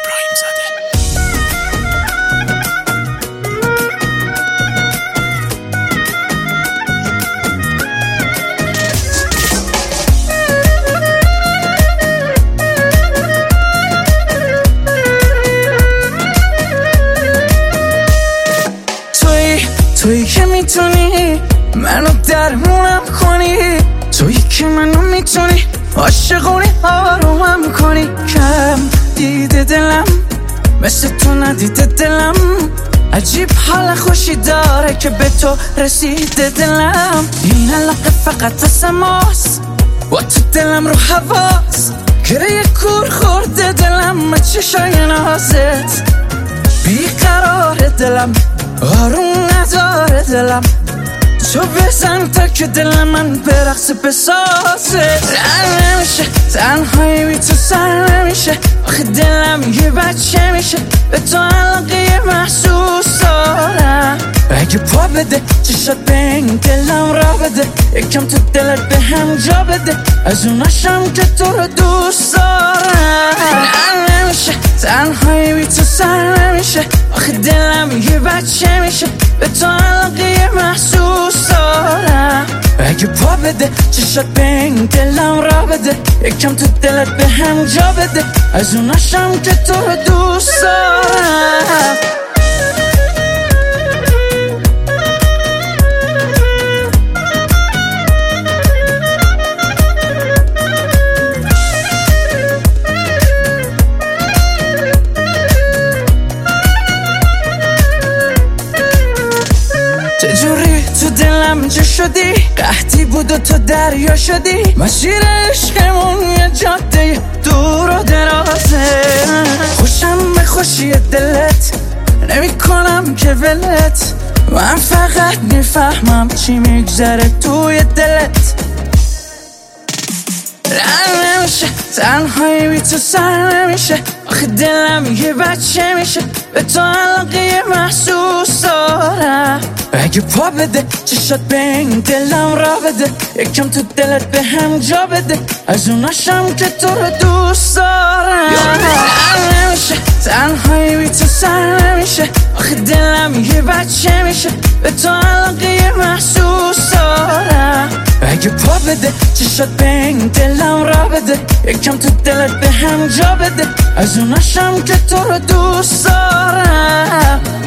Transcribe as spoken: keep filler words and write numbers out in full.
ابراهیم زاده. تویی تویی که میتونی منو درمونم کنی، تویی که منو میتونی عاشقونی آرومم کنی. کم دیده دلم مثل تو ندیده دلم، عجیب حال خوشی داره که به تو رسیده دلم. این علاقه فقط واسه ماست و تو دلم رو حواست، گره کور خورده دلم چشای نازت. بیقرار دلم آروم نداره دلم، تو بزن تا که دل من برقص بسازه. رن نمیشه تنهایی بی تو سر نمیشه، آخه دلم یه بچه میشه به تو علاقه محسوس دارم. اگه پا بده چشات به این دلم را بده، یکم تو دلت به هم جا بده، از اوناشم که تو رو دوست دارم. رن نمیشه تنهایی بی تو سر نمیشه، آخه دلم یه بچه میشه به تو علاقه محسوس دارم. اگه پا بده چشات به این دلم را بده، یکم تو دلت به هم جا بده، از اوناشم که تو رو دوست دارم. چجوری تو دلم جا شدی، قحطی بود و تو دریا شدی، مسیر عشقمون یه جاده دور و درازه. خوشم به خوشی دلت نمی کنم که ولت، من فقط میفهمم چی میگذره توی دلت. رن نمیشه تنهایی بی تو سر نمیشه، آخه دلم یه بچه میشه به تو علاقه محسوس دارم. اگه پا بده چشات به این دلم را بده، یکم تو دلت به هم جا بده، از اوناشم که تو رو دوست دارم. رن نمیشه تنهایی بی تو سر نمیشه، آخه دلم یه بچه میشه به تو علاقه محسوس دارم. اگه پا بده چشات به این دلم را بده، یکم تو دلت به هم جا بده، از اوناشم که تو رو دوست دارم.